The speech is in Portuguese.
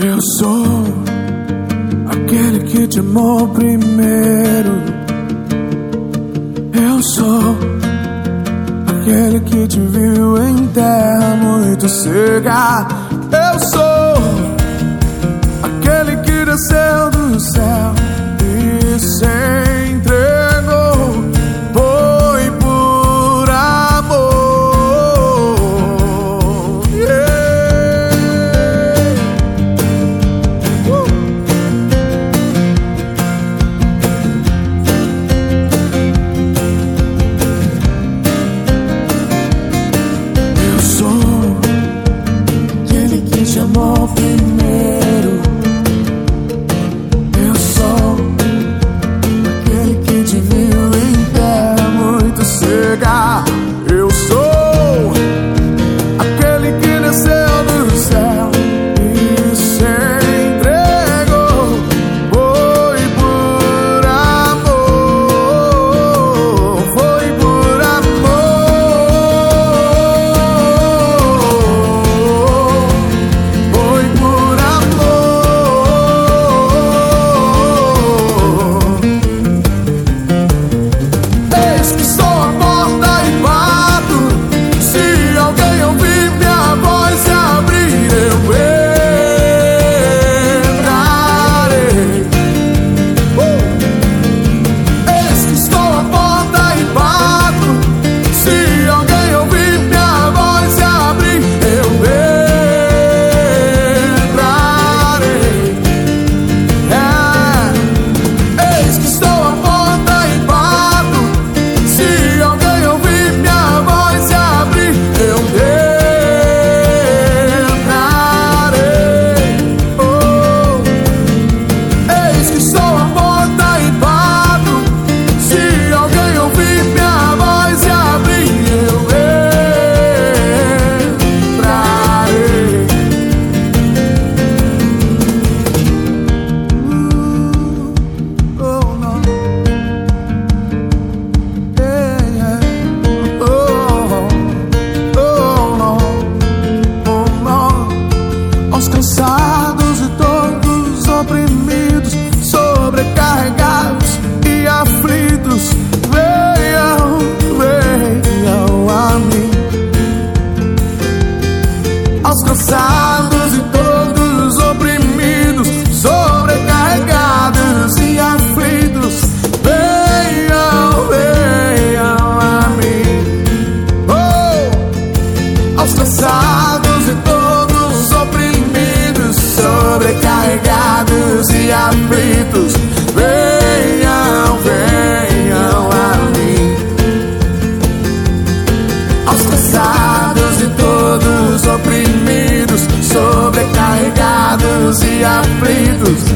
Eu sou aquele que te amou primeiro. Eu sou aquele que te viu em terra muito seca. Eu sou aquele que desceu do céu e se entregou. Foi por amor. Eu sou aquele que te amou primeiro. Eu sou aquele que te viu em terra muito seca. Eu sou aquele que desceu do céu e se entregou. Foi por amor. Foi por amor. Foi por amor. Eis que estou à porta e bato. Se alguém ouvir minha voz e abrir, eu entrarei. Eis que estou à porta e bato. Se alguém ouvir minha voz e abrir, eu entrarei. Eis que estou à porta e bato. Se alguém ouvir minha voz e abrir, eu entrarei. Oh. Eis que estou à porta e bato. Se alguém ouvir minha voz e abrir, eu entrarei. Oh, não. Yeah. Oh, não. Oh, não. Aos cansados e todos oprimidos, sobrecarregados e aflitos, venham, venham a mim. Aos cansados e todos oprimidos, sobrecarregados e aflitos, venham, venham a mim. Oh! Aos cansados e todos oprimidos, sobrecarregados e aflitos, venham, venham a mim. Aos cansados e todos oprimidos, sobrecarregados e aflitos,